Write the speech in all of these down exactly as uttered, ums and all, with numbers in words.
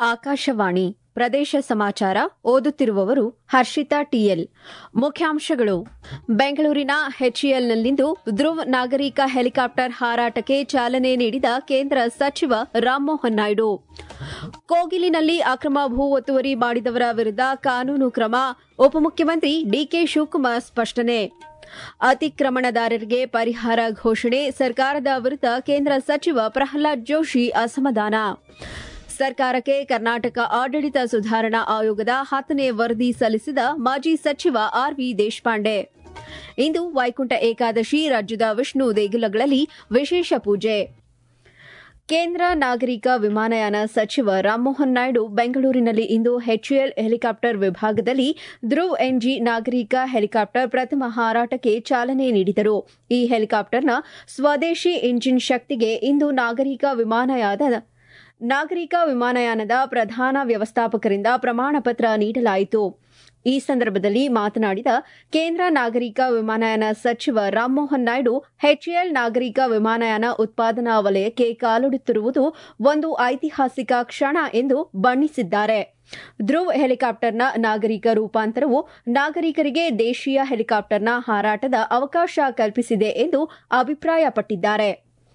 ಆಕಾಶವಾಣಿ ಪ್ರದೇಶ ಸಮಾಚಾರ ಓದುತ್ತಿರುವವರು ಹರ್ಷಿತಾ ಟಿಎಲ್. ಮುಖ್ಯಾಂಶಗಳು. ಬೆಂಗಳೂರಿನ ಎಚ್ಎಎಲ್ನಲ್ಲಿಂದು ಧ್ರುವ್ ನಾಗರಿಕ ಹೆಲಿಕಾಪ್ಟರ್ ಹಾರಾಟಕ್ಕೆ ಚಾಲನೆ ನೀಡಿದ ಕೇಂದ್ರ ಸಚಿವ ರಾಮಮೋಹನ್ ನಾಯ್ಡು. ಕೋಗಿಲಿನಲ್ಲಿ ಅಕ್ರಮ ಭೂ ಒತ್ತುವರಿ ಮಾಡಿದವರ ವಿರುದ್ಧ ಕಾನೂನು ಕ್ರಮ, ಉಪಮುಖ್ಯಮಂತ್ರಿ ಡಿಕೆ ಶಿವಕುಮಾರ್ ಸ್ಪಷ್ಟನೆ. ಅತಿಕ್ರಮಣದಾರರಿಗೆ ಪರಿಹಾರ ಘೋಷಣೆ, ಸರ್ಕಾರದ ವಿರುದ್ಧ ಕೇಂದ್ರ ಸಚಿವ ಪ್ರಹ್ಲಾದ್ ಜೋಶಿ ಅಸಮಾಧಾನ. ಸರ್ಕಾರಕ್ಕೆ ಕರ್ನಾಟಕ ಆಡಳಿತ ಸುಧಾರಣಾ ಆಯೋಗದ ಹತ್ತನೇ ವರದಿ ಸಲ್ಲಿಸಿದ ಮಾಜಿ ಸಚಿವ ಆರ್ವಿ ದೇಶಪಾಂಡೆ. ಇಂದು ವೈಕುಂಠ ಏಕಾದಶಿ, ರಾಜ್ಯದ ವಿಷ್ಣು ದೇಗುಲಗಳಲ್ಲಿ ವಿಶೇಷ ಪೂಜೆ. ಕೇಂದ್ರ ನಾಗರಿಕ ವಿಮಾನಯಾನ ಸಚಿವ ರಾಮಮೋಹನ್ ನಾಯ್ಡು ಬೆಂಗಳೂರಿನಲ್ಲಿ ಇಂದು ಎಚ್ಎಎಲ್ ಹೆಲಿಕಾಪ್ಟರ್ ವಿಭಾಗದಲ್ಲಿ ಧ್ರುವ್ ಎನ್ಜಿ ನಾಗರಿಕ ಹೆಲಿಕಾಪ್ಟರ್ ಪ್ರಥಮ ಹಾರಾಟಕ್ಕೆ ಚಾಲನೆ ನೀಡಿದರು. ಈ ಹೆಲಿಕಾಪ್ಟರ್ನ ಸ್ವದೇಶಿ ಇಂಜಿನ್ ಶಕ್ತಿಗೆ ಇಂದು ನಾಗರಿಕ ವಿಮಾನಯಾನ ನಾಗರಿಕ ವಿಮಾನಯಾನದ ಪ್ರಧಾನ ವ್ಯವಸ್ಥಾಪಕರಿಂದ ಪ್ರಮಾಣ ಪತ್ರ ನೀಡಲಾಯಿತು. ಈ ಸಂದರ್ಭದಲ್ಲಿ ಮಾತನಾಡಿದ ಕೇಂದ್ರ ನಾಗರಿಕ ವಿಮಾನಯಾನ ಸಚಿವ ರಾಮಮೋಹನ್ ನಾಯ್ಡು, ಎಚ್ಎಎಲ್ ನಾಗರಿಕ ವಿಮಾನಯಾನ ಉತ್ಪಾದನಾ ವಲಯಕ್ಕೆ ಕಾಲಿಡುತ್ತಿರುವುದು ಒಂದು ಐತಿಹಾಸಿಕ ಕ್ಷಣ ಎಂದು ಬಣ್ಣಿಸಿದ್ದಾರೆ. ಧ್ರುವ್ ಹೆಲಿಕಾಪ್ಟರ್ನ ನಾಗರಿಕ ರೂಪಾಂತರವು ನಾಗರಿಕರಿಗೆ ದೇಶೀಯ ಹೆಲಿಕಾಪ್ಟರ್ನ ಹಾರಾಟದ ಅವಕಾಶ ಕಲ್ಪಿಸಿದೆ ಎಂದು ಅಭಿಪ್ರಾಯಪಟ್ಟಿದ್ದಾರೆ.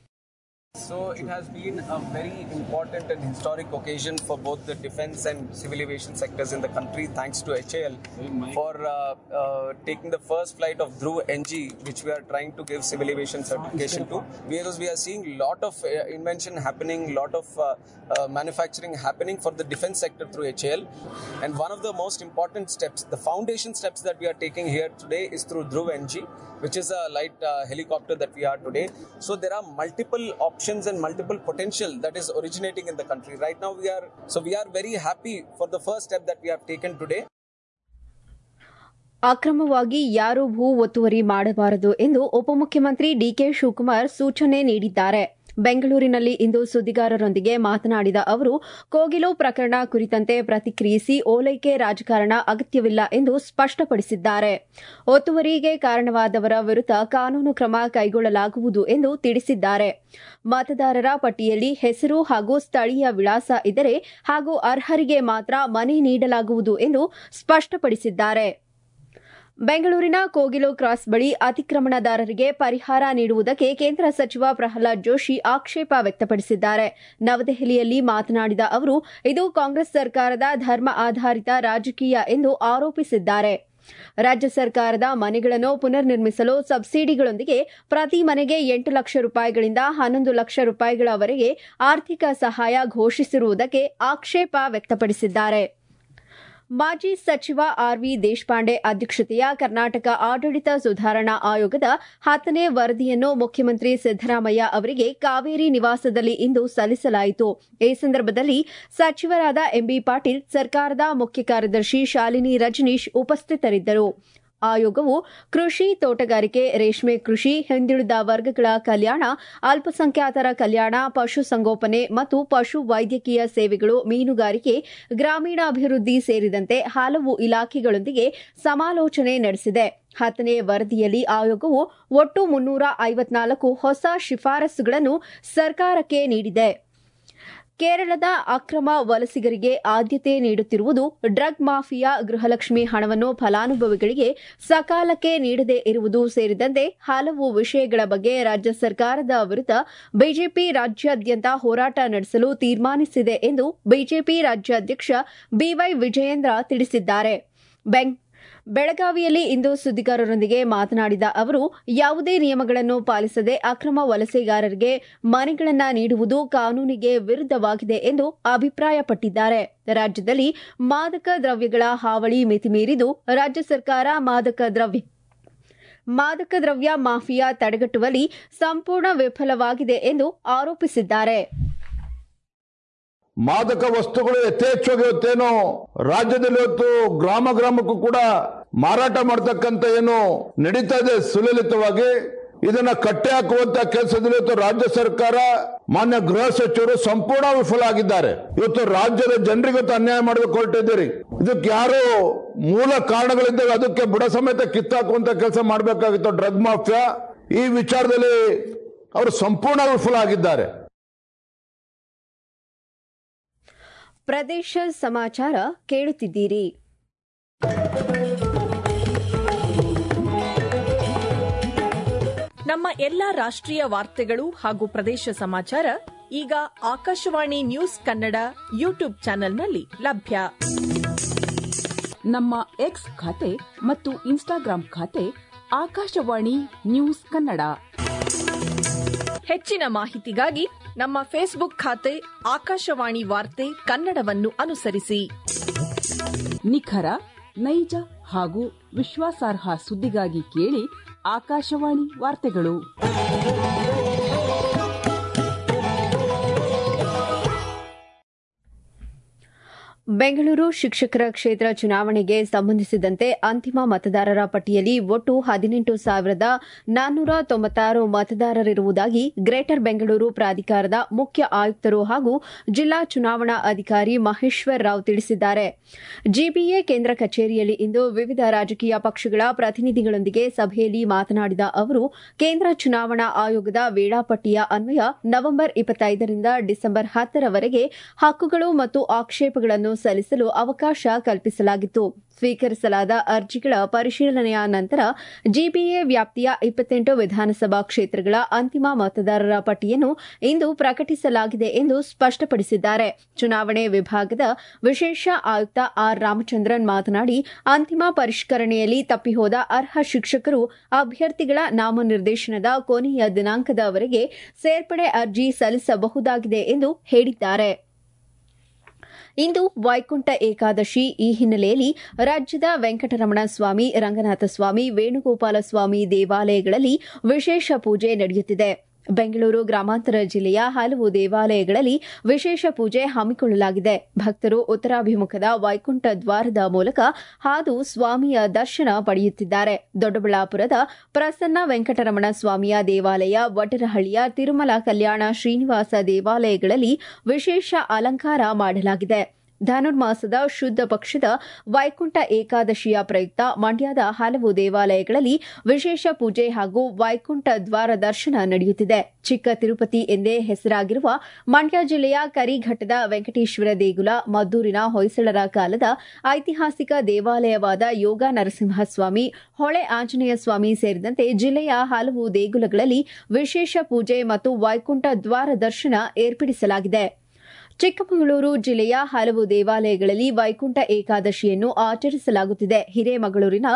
So it has been a very important and historic occasion for both the defence and civil aviation sectors in the country, thanks to H A L for uh, uh, taking the first flight of Dhruv N G, which we are trying to give civil aviation certification to, because we are seeing lot of uh, invention happening, lot of uh, uh, manufacturing happening for the defence sector through H A L. And one of the most important steps, the foundation steps that we are taking here today is through Dhruv N G, which is a light uh, helicopter that we are today. So there are multiple options and multiple potential that is originating in the country. Right now we are, so we are very happy for the first step that we have taken today. ಅಕ್ರಮವಾಗಿ ಯಾರೂ ಭೂ ಒತ್ತುವರಿ ಮಾಡಬಾರದು ಎಂದು ಉಪಮುಖ್ಯಮಂತ್ರಿ DK Shivakumar ಸೂಚನೆ ನೀಡಿದ್ದಾರೆ. ಬೆಂಗಳೂರಿನಲ್ಲಿ ಇಂದು ಸುದ್ದಿಗಾರರೊಂದಿಗೆ ಮಾತನಾಡಿದ ಅವರು, ಕೋಗಿಲು ಪ್ರಕರಣ ಕುರಿತಂತೆ ಪ್ರತಿಕ್ರಿಯಿಸಿ ಓಲೈಕೆ ರಾಜಕಾರಣ ಅಗತ್ಯವಿಲ್ಲ ಎಂದು ಸ್ಪಷ್ಟಪಡಿಸಿದ್ದಾರೆ. ಒತ್ತುವರಿಗೆ ಕಾರಣವಾದವರ ವಿರುದ್ಧ ಕಾನೂನು ಕ್ರಮ ಕೈಗೊಳ್ಳಲಾಗುವುದು ಎಂದು ತಿಳಿಸಿದ್ದಾರೆ. ಮತದಾರರ ಪಟ್ಟಿಯಲ್ಲಿ ಹೆಸರು ಹಾಗೂ ಸ್ಥಳೀಯ ವಿಳಾಸ ಇದ್ದರೆ ಹಾಗೂ ಅರ್ಹರಿಗೆ ಮಾತ್ರ ಮನೆ ನೀಡಲಾಗುವುದು ಎಂದು ಸ್ಪಷ್ಟಪಡಿಸಿದ್ದಾರೆ. ಬೆಂಗಳೂರಿನ ಕೋಗಿಲು ಕ್ರಾಸ್ ಬಳಿ ಅತಿಕ್ರಮಣದಾರರಿಗೆ ಪರಿಹಾರ ನೀಡುವುದಕ್ಕೆ ಕೇಂದ್ರ ಸಚಿವ ಪ್ರಹ್ಲಾದ್ ಜೋಶಿ ಆಕ್ಷೇಪ ವ್ಯಕ್ತಪಡಿಸಿದ್ದಾರೆ. ನವದೆಹಲಿಯಲ್ಲಿ ಮಾತನಾಡಿದ ಅವರು, ಇದು ಕಾಂಗ್ರೆಸ್ ಸರ್ಕಾರದ ಧರ್ಮ ಆಧಾರಿತ ರಾಜಕೀಯ ಎಂದು ಆರೋಪಿಸಿದ್ದಾರೆ. ರಾಜ್ಯ ಸರ್ಕಾರದ ಮನೆಗಳನ್ನು ಪುನರ್ ನಿರ್ಮಿಸಲು ಸಬ್ಸಿಡಿಗಳೊಂದಿಗೆ ಪ್ರತಿ ಮನೆಗೆ ಎಂಟು ಲಕ್ಷ ರೂಪಾಯಿಗಳಿಂದ ಹನ್ನೊಂದು ಲಕ್ಷ ರೂಪಾಯಿಗಳವರೆಗೆ ಆರ್ಥಿಕ ಸಹಾಯ ಘೋಷಿಸಿರುವುದಕ್ಕೆ ಆಕ್ಷೇಪ ವ್ಯಕ್ತಪಡಿಸಿದ್ದಾರೆ. ಮಾಜಿ ಸಚಿವ ಆರ್ವಿ ದೇಶಪಾಂಡೆ ಅಧ್ಯಕ್ಷತೆಯ ಕರ್ನಾಟಕ ಆಡಳಿತ ಸುಧಾರಣಾ ಆಯೋಗದ ಹತ್ತನೇ ವರದಿಯನ್ನು ಮುಖ್ಯಮಂತ್ರಿ ಸಿದ್ದರಾಮಯ್ಯ ಅವರಿಗೆ ಕಾವೇರಿ ನಿವಾಸದಲ್ಲಿ ಇಂದು ಸಲ್ಲಿಸಲಾಯಿತು. ಈ ಸಂದರ್ಭದಲ್ಲಿ ಸಚಿವರಾದ ಎಂಬಿ ಪಾಟೀಲ್, ಸರ್ಕಾರದ ಮುಖ್ಯ ಕಾರ್ಯದರ್ಶಿ ಶಾಲಿನಿ ರಜನೀಶ್ ಉಪಸ್ಥಿತರಿದ್ದರು. ಆಯೋಗವು ಕೃಷಿ, ತೋಟಗಾರಿಕೆ, ರೇಷ್ಮೆ ಕೃಷಿ, ಹಿಂದುಳಿದ ವರ್ಗಗಳ ಕಲ್ಯಾಣ, ಅಲ್ಪಸಂಖ್ಯಾತರ ಕಲ್ಯಾಣ, ಪಶುಸಂಗೋಪನೆ ಮತ್ತು ಪಶು ವೈದ್ಯಕೀಯ ಸೇವೆಗಳು, ಮೀನುಗಾರಿಕೆ, ಗ್ರಾಮೀಣಾಭಿವೃದ್ಧಿ ಸೇರಿದಂತೆ ಹಲವು ಇಲಾಖೆಗಳೊಂದಿಗೆ ಸಮಾಲೋಚನೆ ನಡೆಸಿದೆ. ಹತ್ತನೇ ವರದಿಯಲ್ಲಿ ಆಯೋಗವು ಒಟ್ಟು ಮುನ್ನೂರ ಐವತ್ನಾಲ್ಕು ಹೊಸ ಶಿಫಾರಸುಗಳನ್ನು ಸರ್ಕಾರಕ್ಕೆ ನೀಡಿದೆ. ಕೇರಳದ ಅಕ್ರಮ ವಲಸಿಗರಿಗೆ ಆದ್ಯತೆ ನೀಡುತ್ತಿರುವುದು, ಡ್ರಗ್ ಮಾಫಿಯಾ ಗೃಹಲಕ್ಷ್ಮಿ ಹಣವನ್ನು ಫಲಾನುಭವಿಗಳಿಗೆ ಸಕಾಲಕ್ಕೆ ನೀಡದೇ ಇರುವುದು ಸೇರಿದಂತೆ ಹಲವು ವಿಷಯಗಳ ಬಗ್ಗೆ ರಾಜ್ಯ ಸರ್ಕಾರದ ವಿರುದ್ಧ ಬಿಜೆಪಿ ರಾಜ್ಯಾದ್ಯಂತ ಹೋರಾಟ ನಡೆಸಲು ತೀರ್ಮಾನಿಸಿದೆ ಎಂದು ಬಿಜೆಪಿ ರಾಜ್ಯಾಧ್ಯಕ್ಷ ಬಿವೈ ವಿಜಯೇಂದ್ರ ತಿಳಿಸಿದ್ದಾರೆ. ಬೆಳಗಾವಿಯಲ್ಲಿ ಇಂದು ಸುದ್ದಿಗಾರರೊಂದಿಗೆ ಮಾತನಾಡಿದ ಅವರು, ಯಾವುದೇ ನಿಯಮಗಳನ್ನು ಪಾಲಿಸದೆ ಅಕ್ರಮ ವಲಸೆಗಾರರಿಗೆ ಮನೆಗಳನ್ನು ನೀಡುವುದು ಕಾನೂನಿಗೆ ವಿರುದ್ಧವಾಗಿದೆ ಎಂದು ಅಭಿಪ್ರಾಯಪಟ್ಟಿದ್ದಾರೆ. ರಾಜ್ಯದಲ್ಲಿ ಮಾದಕ ದ್ರವ್ಯಗಳ ಹಾವಳಿ ಮಿತಿಮೀರಿದ್ದು, ರಾಜ್ಯ ಸರ್ಕಾರ ಮಾದಕ ದ್ರವ್ಯ ಮಾದಕ ದ್ರವ್ಯ ಮಾಫಿಯಾ ತಡೆಗಟ್ಟುವಲ್ಲಿ ಸಂಪೂರ್ಣ ವಿಫಲವಾಗಿದೆ ಎಂದು ಆರೋಪಿಸಿದ್ದಾರೆ. ಮಾದಕ ವಸ್ತುಗಳು ಯಥೇಚ್ಛವಾಗಿ ಇವತ್ತೇನು ರಾಜ್ಯದಲ್ಲಿ ಇವತ್ತು ಗ್ರಾಮ ಗ್ರಾಮಕ್ಕೂ ಕೂಡ ಮಾರಾಟ ಮಾಡತಕ್ಕಂತ ಏನು ನಡೀತಾ ಇದೆ ಸುಲಲಿತವಾಗಿ, ಇದನ್ನ ಕಟ್ಟೆ ಹಾಕುವಂತ ಕೆಲಸದಲ್ಲಿ ಇವತ್ತು ರಾಜ್ಯ ಸರ್ಕಾರ, ಮಾನ್ಯ ಗೃಹ ಸಚಿವರು ಸಂಪೂರ್ಣ ವಿಫಲ ಆಗಿದ್ದಾರೆ. ಇವತ್ತು ರಾಜ್ಯದ ಜನರಿಗೆ ಅನ್ಯಾಯ ಮಾಡಬೇಕು ಹೊರಟಿದ್ದೀರಿ. ಇದಕ್ಕೆ ಯಾರು ಮೂಲ ಕಾರಣಗಳಿದ್ದಾಗ ಅದಕ್ಕೆ ಬುಡ ಸಮೇತ ಕಿತ್ತಾಕುವಂತ ಕೆಲಸ ಮಾಡಬೇಕಾಗಿತ್ತು. ಡ್ರಗ್ ಮಾಫಿಯಾ ಈ ವಿಚಾರದಲ್ಲಿ ಅವರು ಸಂಪೂರ್ಣ ವಿಫಲ ಆಗಿದ್ದಾರೆ. ಪ್ರದೇಶ ಸಮಾಚಾರ ಕೇಳುತ್ತಿದ್ದೀರಿ. ನಮ್ಮ ಎಲ್ಲ ರಾಷ್ಟ್ರೀಯ ವಾರ್ತೆಗಳು ಹಾಗೂ ಪ್ರದೇಶ ಸಮಾಚಾರ ಈಗ ಆಕಾಶವಾಣಿ ನ್ಯೂಸ್ ಕನ್ನಡ ಯೂಟ್ಯೂಬ್ ಚಾನೆಲ್ನಲ್ಲಿ ಲಭ್ಯ. ನಮ್ಮ ಎಕ್ಸ್ ಖಾತೆ ಮತ್ತು ಇನ್ಸ್ಟಾಗ್ರಾಂ ಖಾತೆ ಆಕಾಶವಾಣಿ ನ್ಯೂಸ್ ಕನ್ನಡ. ಹೆಚ್ಚಿನ ಮಾಹಿತಿಗಾಗಿ ನಮ್ಮ ಫೇಸ್ಬುಕ್ ಖಾತೆ ಆಕಾಶವಾಣಿ ವಾರ್ತೆ ಕನ್ನಡವನ್ನು ಅನುಸರಿಸಿ. ನಿಖರ, ನೈಜ ಹಾಗೂ ವಿಶ್ವಾಸಾರ್ಹ ಸುದ್ದಿಗಾಗಿ ಕೇಳಿ ಆಕಾಶವಾಣಿ ವಾರ್ತೆಗಳು. ಬೆಂಗಳೂರು ಶಿಕ್ಷಕರ ಕ್ಷೇತ್ರ ಚುನಾವಣೆಗೆ ಸಂಬಂಧಿಸಿದಂತೆ ಅಂತಿಮ ಮತದಾರರ ಪಟ್ಟಿಯಲ್ಲಿ ಒಟ್ಟು ಹದಿನೆಂಟು ಸಾವಿರದ ನಾನ್ನೂರ ತೊಂಬತ್ತಾರು ಮತದಾರರಿರುವುದಾಗಿ ಗ್ರೇಟರ್ ಬೆಂಗಳೂರು ಪ್ರಾಧಿಕಾರದ ಮುಖ್ಯ ಆಯುಕ್ತರು ಹಾಗೂ ಜಿಲ್ಲಾ ಚುನಾವಣಾ ಅಧಿಕಾರಿ ಮಹೇಶ್ವರ್ ರಾವ್ ತಿಳಿಸಿದ್ದಾರೆ. ಜಿಬಿಎ ಕೇಂದ್ರ ಕಚೇರಿಯಲ್ಲಿ ಇಂದು ವಿವಿಧ ರಾಜಕೀಯ ಪಕ್ಷಗಳ ಪ್ರತಿನಿಧಿಗಳೊಂದಿಗೆ ಸಭೆಯಲ್ಲಿ ಮಾತನಾಡಿದ ಅವರು, ಕೇಂದ್ರ ಚುನಾವಣಾ ಆಯೋಗದ ವೇಳಾಪಟ್ಟಿಯ ಅನ್ವಯ ನವೆಂಬರ್ ಇಪ್ಪತ್ತೈದರಿಂದ ಡಿಸೆಂಬರ್ ಹತ್ತರವರೆಗೆ ಹಕ್ಕುಗಳು ಮತ್ತು ಆಕ್ಷೇಪಗಳನ್ನು ಸಲ್ಲಿಸಲು ಅವಕಾಶ ಕಲ್ಪಿಸಲಾಗಿತ್ತು. ಸ್ವೀಕರಿಸಲಾದ ಅರ್ಜಿಗಳ ಪರಿಶೀಲನೆಯ ನಂತರ ಜಿಬಿಎ ವ್ಯಾಪ್ತಿಯ ಇಪ್ಪತ್ತೆಂಟು ವಿಧಾನಸಭಾ ಕ್ಷೇತ್ರಗಳ ಅಂತಿಮ ಮತದಾರರ ಪಟ್ಟಿಯನ್ನು ಇಂದು ಪ್ರಕಟಿಸಲಾಗಿದೆ ಎಂದು ಸ್ಪಷ್ಟಪಡಿಸಿದ್ದಾರೆ. ಚುನಾವಣೆ ವಿಭಾಗದ ವಿಶೇಷ ಆಯುಕ್ತ ಆರ್ ರಾಮಚಂದ್ರನ್ ಮಾತನಾಡಿ, ಅಂತಿಮ ಪರಿಷ್ಕರಣೆಯಲ್ಲಿ ತಪ್ಪಿಹೋದ ಅರ್ಹ ಶಿಕ್ಷಕರು ಅಭ್ಯರ್ಥಿಗಳ ನಾಮನಿರ್ದೇಶನದ ಕೊನೆಯ ದಿನಾಂಕದವರೆಗೆ ಸೇರ್ಪಡೆ ಅರ್ಜಿ ಸಲ್ಲಿಸಬಹುದಾಗಿದೆ ಎಂದು ಹೇಳಿದ್ದಾರೆ. ಇಂದು ವೈಕುಂಠ ಏಕಾದಶಿ. ಈ ಹಿನ್ನೆಲೆಯಲ್ಲಿ ರಾಜ್ಯದ ವೆಂಕಟರಮಣ ಸ್ವಾಮಿ, ರಂಗನಾಥ ಸ್ವಾಮಿ, ವೇಣುಗೋಪಾಲ ಸ್ವಾಮಿ ದೇವಾಲಯಗಳಲ್ಲಿ ವಿಶೇಷ ಪೂಜೆ ನಡೆಯುತ್ತಿದೆ. ಬೆಂಗಳೂರು ಗ್ರಾಮಾಂತರ ಜಿಲ್ಲೆಯ ಹಲವು ದೇವಾಲಯಗಳಲ್ಲಿ ವಿಶೇಷ ಪೂಜೆ ಹಮ್ಮಿಕೊಳ್ಳಲಾಗಿದೆ. ಭಕ್ತರು ಉತ್ತರಾಭಿಮುಖದ ವೈಕುಂಠ ದ್ವಾರದ ಮೂಲಕ ಹಾದು ಸ್ವಾಮಿಯ ದರ್ಶನ ಪಡೆಯುತ್ತಿದ್ದಾರೆ. ದೊಡ್ಡಬಳ್ಳಾಪುರದ ಪ್ರಸನ್ನ ವೆಂಕಟರಮಣ ಸ್ವಾಮಿಯ ದೇವಾಲಯ, ವಡ್ಡರಹಳ್ಳಿಯ ತಿರುಮಲ ಕಲ್ಯಾಣ ಶ್ರೀನಿವಾಸ ದೇವಾಲಯಗಳಲ್ಲಿ ವಿಶೇಷ ಅಲಂಕಾರ ಮಾಡಲಾಗಿದೆ. ಧನುರ್ಮಾಸದ ಶುದ್ಧ ಪಕ್ಷದ ವೈಕುಂಠ ಏಕಾದಶಿಯ ಪ್ರಯುಕ್ತ ಮಂಡ್ಯದ ಹಲವು ದೇವಾಲಯಗಳಲ್ಲಿ ವಿಶೇಷ ಪೂಜೆ ಹಾಗೂ ವೈಕುಂಠ ದ್ವಾರ ದರ್ಶನ ನಡೆಯುತ್ತಿದೆ. ಚಿಕ್ಕ ತಿರುಪತಿ ಎಂದೇ ಹೆಸರಾಗಿರುವ ಮಂಡ್ಯ ಜಿಲ್ಲೆಯ ಕರಿಘಟ್ಟದ ವೆಂಕಟೇಶ್ವರ ದೇಗುಲ, ಮದ್ದೂರಿನ ಹೊಯ್ಸಳರ ಕಾಲದ ಐತಿಹಾಸಿಕ ದೇವಾಲಯವಾದ ಯೋಗ ನರಸಿಂಹಸ್ವಾಮಿ, ಹೊಳೆ ಆಂಜನೇಯ ಸ್ವಾಮಿ ಸೇರಿದಂತೆ ಜಿಲ್ಲೆಯ ಹಲವು ದೇಗುಲಗಳಲ್ಲಿ ವಿಶೇಷ ಪೂಜೆ ಮತ್ತು ವೈಕುಂಠ ದ್ವಾರ ದರ್ಶನ ಏರ್ಪಡಿಸಲಾಗಿದೆ. ಚಿಕ್ಕಮಗಳೂರು ಜಿಲ್ಲೆಯ ಹಲವು ದೇವಾಲಯಗಳಲ್ಲಿ ವೈಕುಂಠ ಏಕಾದಶಿಯನ್ನು ಆಚರಿಸಲಾಗುತ್ತಿದೆ. ಹಿರೇಮಗಳೂರಿನ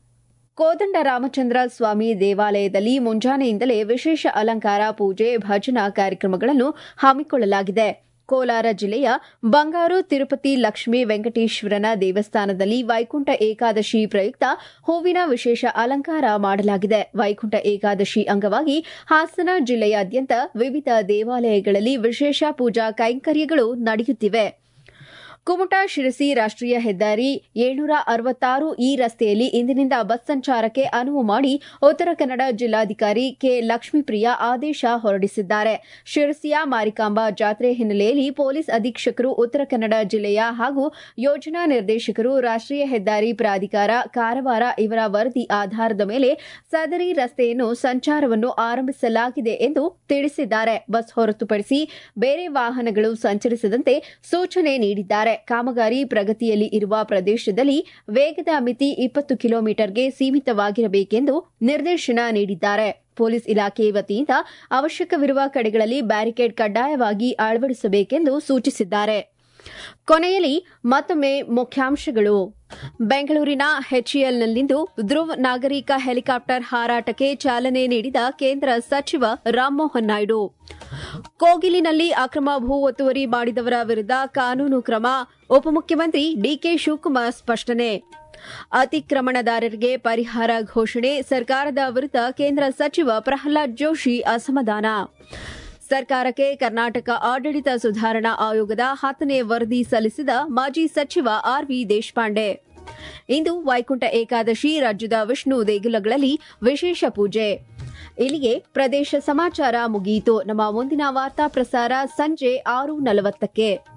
ಕೋದಂಡರಾಮಚಂದ್ರ ಸ್ವಾಮಿ ದೇವಾಲಯದಲ್ಲಿ ಮುಂಜಾನೆಯಿಂದಲೇ ವಿಶೇಷ ಅಲಂಕಾರ, ಪೂಜೆ, ಭಜನಾ ಕಾರ್ಯಕ್ರಮಗಳನ್ನು ಹಮ್ಮಿಕೊಳ್ಳಲಾಗಿದೆ. ಕೋಲಾರ ಜಿಲ್ಲೆಯ ಬಂಗಾರು ತಿರುಪತಿ ಲಕ್ಷ್ಮೀ ವೆಂಕಟೇಶ್ವರನ ದೇವಸ್ಥಾನದಲ್ಲಿ ವೈಕುಂಠ ಏಕಾದಶಿ ಪ್ರಯುಕ್ತ ಹೂವಿನ ವಿಶೇಷ ಅಲಂಕಾರ ಮಾಡಲಾಗಿದೆ. ವೈಕುಂಠ ಏಕಾದಶಿ ಅಂಗವಾಗಿ ಹಾಸನ ಜಿಲ್ಲೆಯಾದ್ಯಂತ ವಿವಿಧ ದೇವಾಲಯಗಳಲ್ಲಿ ವಿಶೇಷ ಪೂಜಾ ಕೈಂಕರ್ಯಗಳು ನಡೆಯುತ್ತಿವೆ. ಕುಮಟಾ ಶಿರಸಿ ರಾಷ್ಟ್ರೀಯ ಹೆದ್ದಾರಿ ಏಳ್ನೂರ ಅರವತ್ತಾರು ಈ ರಸ್ತೆಯಲ್ಲಿ ಇಂದಿನಿಂದ ಬಸ್ ಸಂಚಾರಕ್ಕೆ ಅನುವು ಮಾಡಿ ಉತ್ತರ ಕನ್ನಡ ಜಿಲ್ಲಾಧಿಕಾರಿ ಕೆ ಲಕ್ಷ್ಮೀಪ್ರಿಯಾ ಆದೇಶ ಹೊರಡಿಸಿದ್ದಾರೆ. ಶಿರಸಿಯ ಮಾರಿಕಾಂಬಾ ಜಾತ್ರೆ ಹಿನ್ನೆಲೆಯಲ್ಲಿ ಪೊಲೀಸ್ ಅಧೀಕ್ಷಕರು, ಉತ್ತರ ಕನ್ನಡ ಜಿಲ್ಲೆಯ ಹಾಗೂ ಯೋಜನಾ ನಿರ್ದೇಶಕರು, ರಾಷ್ಟ್ರೀಯ ಹೆದ್ದಾರಿ ಪ್ರಾಧಿಕಾರ ಕಾರವಾರ ಇವರ ವರದಿ ಆಧಾರದ ಮೇಲೆ ಸದರಿ ರಸ್ತೆಯನ್ನು ಸಂಚಾರವನ್ನು ಆರಂಭಿಸಲಾಗಿದೆ ಎಂದು ತಿಳಿಸಿದ್ದಾರೆ. ಬಸ್ ಹೊರತುಪಡಿಸಿ ಬೇರೆ ವಾಹನಗಳು ಸಂಚರಿಸದಂತೆ ಸೂಚನೆ ನೀಡಿದ್ದಾರೆ. ಕಾಮಗಾರಿ ಪ್ರಗತಿಯಲ್ಲಿ ಇರುವ ಪ್ರದೇಶದಲ್ಲಿ ವೇಗದ ಮಿತಿ ಇಪ್ಪತ್ತು ಕಿಲೋಮೀಟರ್ಗೆ ಸೀಮಿತವಾಗಿರಬೇಕೆಂದು ನಿರ್ದೇಶನ ನೀಡಿದ್ದಾರೆ. ಪೊಲೀಸ್ ಇಲಾಖೆ ವತಿಯಿಂದ ಅವಶ್ಯಕವಿರುವ ಕಡೆಗಳಲ್ಲಿ ಬ್ಯಾರಿಕೇಡ್ ಕಡ್ಡಾಯವಾಗಿ ಅಳವಡಿಸಬೇಕೆಂದು ಸೂಚಿಸಿದ್ದಾರೆ. ಕೊನೆಯಲ್ಲಿ ಮತ್ತೊಮ್ಮೆ ಮುಖ್ಯಾಂಶಗಳು. ಬೆಂಗಳೂರಿನ ಎಚ್ಎಎಲ್ನಲ್ಲಿಂದು ಧ್ರುವ್ ನಾಗರಿಕ ಹೆಲಿಕಾಪ್ಟರ್ ಹಾರಾಟಕ್ಕೆ ಚಾಲನೆ ನೀಡಿದ ಕೇಂದ್ರ ಸಚಿವ ರಾಮಮೋಹನ್ ನಾಯ್ಡು. ಕೋಗಿಲಿನಲ್ಲಿ ಅಕ್ರಮ ಭೂ ಒತ್ತುವರಿ ಮಾಡಿದವರ ವಿರುದ್ಧ ಕಾನೂನು ಕ್ರಮ, ಉಪಮುಖ್ಯಮಂತ್ರಿ ಡಿಕೆ ಶಿವಕುಮಾರ್ ಸ್ಪಷ್ಟನೆ. ಅತಿಕ್ರಮಣದಾರರಿಗೆ ಪರಿಹಾರ ಘೋಷಣೆ, ಸರ್ಕಾರದ ವಿರುದ್ಧ ಕೇಂದ್ರ ಸಚಿವ ಪ್ರಹ್ಲಾದ್ ಜೋಶಿ ಅಸಮಾಧಾನ. ಸರ್ಕಾರಕ್ಕೆ ಕರ್ನಾಟಕ ಆಡಳಿತ ಸುಧಾರಣಾ ಆಯೋಗದ ಹತ್ತನೇ ವರದಿ ಸಲ್ಲಿಸಿದ ಮಾಜಿ ಸಚಿವ ಆರ್ವಿ ದೇಶಪಾಂಡೆ. ಇಂದು ವೈಕುಂಠ ಏಕಾದಶಿ, ರಾಜ್ಯದ ವಿಷ್ಣು ದೇಗುಲಗಳಲ್ಲಿ ವಿಶೇಷ ಪೂಜೆ. ಇಲ್ಲಿಗೆ ಪ್ರದೇಶ ಸಮಾಚಾರ ಮುಗಿಯಿತು. ನಮ್ಮ ಮುಂದಿನ ವಾರ್ತಾ ಪ್ರಸಾರ ಸಂಜೆ ಆರು ನಲವತ್ತಕ್ಕೆ.